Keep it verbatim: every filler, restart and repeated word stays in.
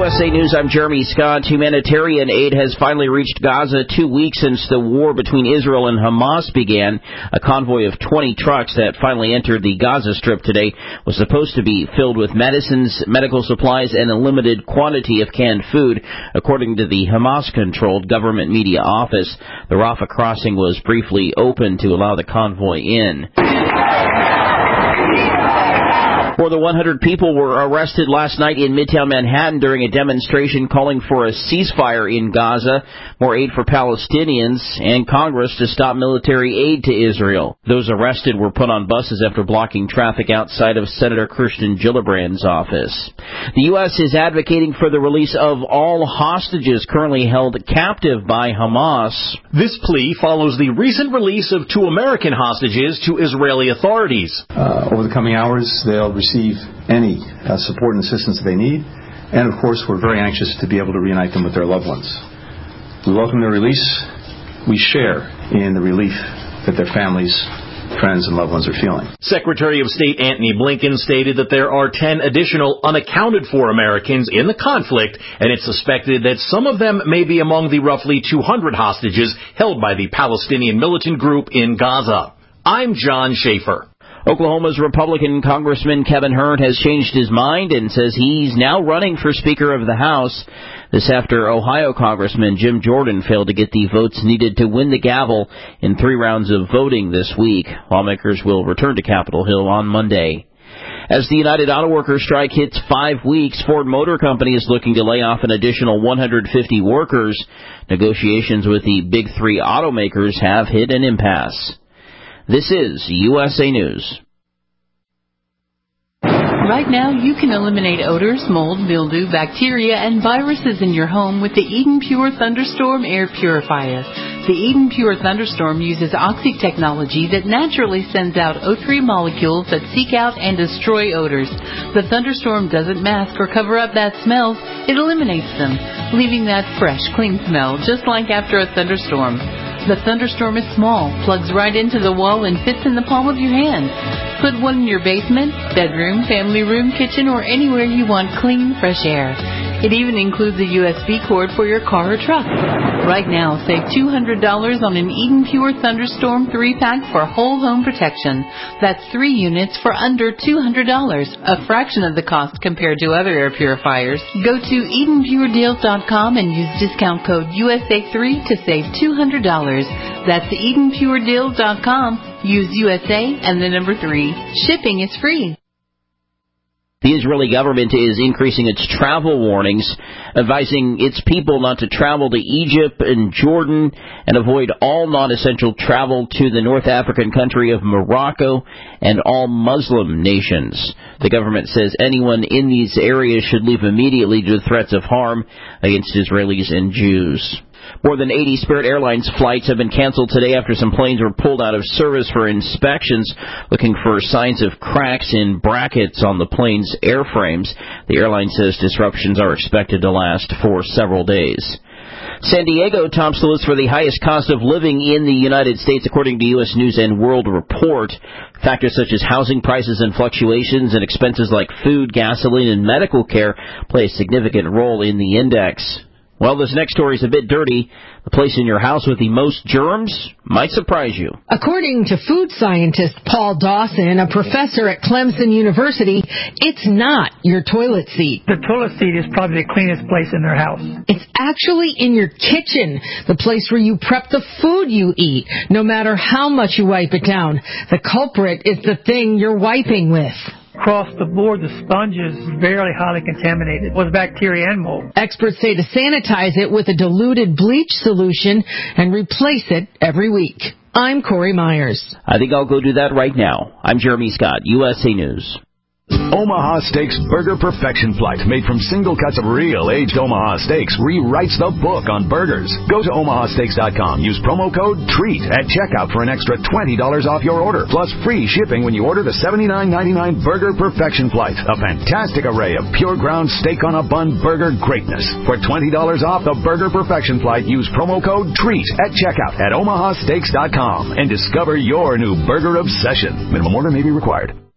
S A News, I'm Jeremy Scott. Humanitarian aid has finally reached Gaza two weeks since the war between Israel and Hamas began. A convoy of twenty trucks that finally entered the Gaza Strip today was supposed to be filled with medicines, medical supplies, and a limited quantity of canned food, according to the Hamas-controlled government media office. The Rafah crossing was briefly open to allow the convoy in. More than one hundred people were arrested last night in Midtown Manhattan during a demonstration calling for a ceasefire in Gaza, more aid for Palestinians, and Congress to stop military aid to Israel. Those arrested were put on buses after blocking traffic outside of Senator Kirsten Gillibrand's office. The U S is advocating for the release of all hostages currently held captive by Hamas. This plea follows the recent release of two American hostages to Israeli authorities. Uh, over the coming hours, they'll receive any uh, support and assistance they need, and of course we're very anxious to be able to reunite them with their loved ones. We welcome their release. We share in the relief that their families, friends, and loved ones are feeling. Secretary of State Antony Blinken stated that there are ten additional unaccounted for Americans in the conflict, and it's suspected that some of them may be among the roughly two hundred hostages held by the Palestinian militant group in Gaza. I'm John Schaefer. Oklahoma's Republican Congressman Kevin Hern has changed his mind and says he's now running for Speaker of the House. This after Ohio Congressman Jim Jordan failed to get the votes needed to win the gavel in three rounds of voting this week. Lawmakers will return to Capitol Hill on Monday. As the United Auto Workers strike hits five weeks, Ford Motor Company is looking to lay off an additional one hundred fifty workers. Negotiations with the big three automakers have hit an impasse. This is U S A News. Right now, you can eliminate odors, mold, mildew, bacteria, and viruses in your home with the Eden Pure Thunderstorm Air Purifier. The Eden Pure Thunderstorm uses oxy technology that naturally sends out O three molecules that seek out and destroy odors. The Thunderstorm doesn't mask or cover up bad smells. It eliminates them, leaving that fresh, clean smell, just like after a thunderstorm. The Thunderstorm is small, plugs right into the wall, and fits in the palm of your hand. Put one in your basement, bedroom, family room, kitchen, or anywhere you want clean, fresh air. It even includes a U S B cord for your car or truck. Right now, save two hundred dollars on an Eden Pure Thunderstorm three pack for whole home protection. That's three units for under two hundred dollars, a fraction of the cost compared to other air purifiers. Go to Eden Pure Deals dot com and use discount code U S A three to save two hundred dollars. That's Eden Pure Deals dot com. Use U S A and the number three. Shipping is free. The Israeli government is increasing its travel warnings, advising its people not to travel to Egypt and Jordan and avoid all non-essential travel to the North African country of Morocco and all Muslim nations. The government says anyone in these areas should leave immediately due to threats of harm against Israelis and Jews. More than eighty Spirit Airlines flights have been canceled today after some planes were pulled out of service for inspections, looking for signs of cracks in brackets on the plane's airframes. The airline says disruptions are expected to last for several days. San Diego tops the list for the highest cost of living in the United States, according to U S News and World Report. Factors such as housing prices and fluctuations and expenses like food, gasoline, and medical care play a significant role in the index. Well, this next story is a bit dirty. The place in your house with the most germs might surprise you. According to food scientist Paul Dawson, a professor at Clemson University, it's not your toilet seat. The toilet seat is probably the cleanest place in their house. It's actually in your kitchen, the place where you prep the food you eat, no matter how much you wipe it down. The culprit is the thing you're wiping with. Across the board, the sponge is very highly contaminated with bacteria and mold. Experts say to sanitize it with a diluted bleach solution and replace it every week. I'm Corey Myers. I think I'll go do that right now. I'm Jeremy Scott, U S A News. Omaha Steaks Burger Perfection Flight, made from single cuts of real aged Omaha steaks, rewrites the book on burgers. Go to omaha steaks dot com. Use promo code TREAT at checkout for an extra twenty dollars off your order, plus free shipping when you order the seventy-nine ninety-nine Burger Perfection Flight, a fantastic array of pure ground steak on a bun burger greatness. For twenty dollars off the Burger Perfection Flight, use promo code TREAT at checkout at omaha steaks dot com and discover your new burger obsession. Minimum order may be required.